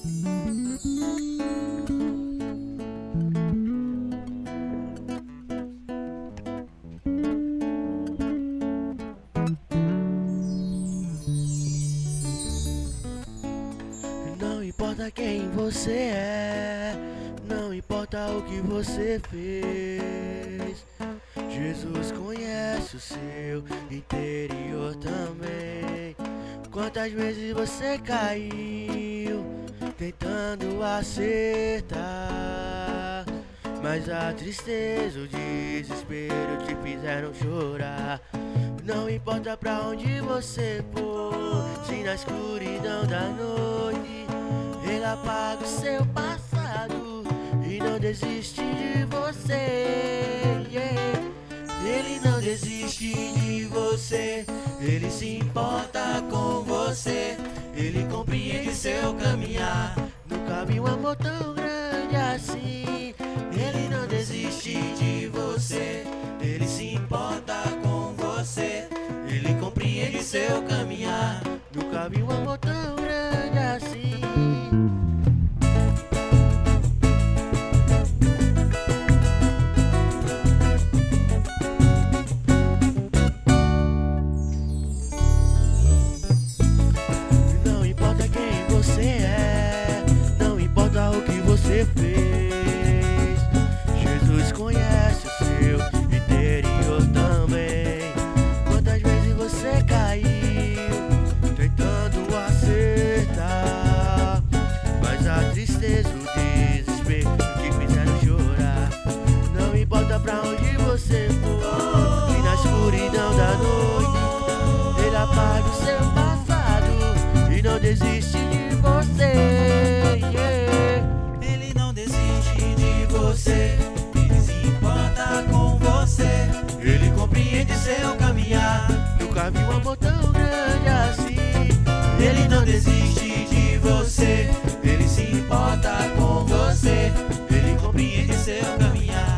Não importa quem você é, não importa o que você fez, Jesus conhece o seu interior também. Quantas vezes você caiu tentando acertar, mas a tristeza, o desespero te fizeram chorar. Não importa pra onde você for, se na escuridão da noite Ele apaga o seu passado e não desiste de você, yeah. Ele não desiste de você, Ele se importa com você, Ele compreende seu caminhar. Nunca vi um amor tão grande assim. Ele não desiste de você, Ele se importa com você, Ele compreende seu caminhar. Nunca vi um amor tão grande assim. Não importa quem você é, não importa o que você fez, Jesus conhece o seu interior também. Quantas vezes você caiu tentando acertar, mas a tristeza, o desespero te fizeram chorar. Não importa pra onde você for, se na escuridão da noite Ele apaga o seu passado e não desiste de você, yeah. Ele não desiste de você, Ele se importa com você, Ele compreende seu caminhar. Nunca vi um amor tão grande assim. Ele não desiste de você, Ele se importa com você, Ele compreende seu caminhar.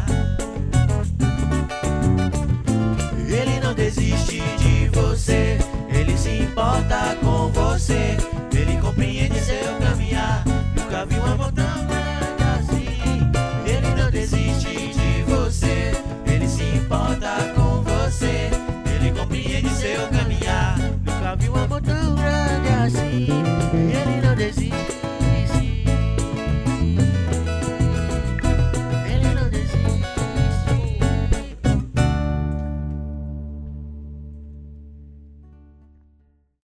Ele não desiste de você, Ele se importa com você, Ele compreende seu caminhar. Nunca vi um amor tão grande assim. Ele não desiste de você, Ele se importa com você, Ele compreende seu caminhar. Nunca vi um amor tão grande assim.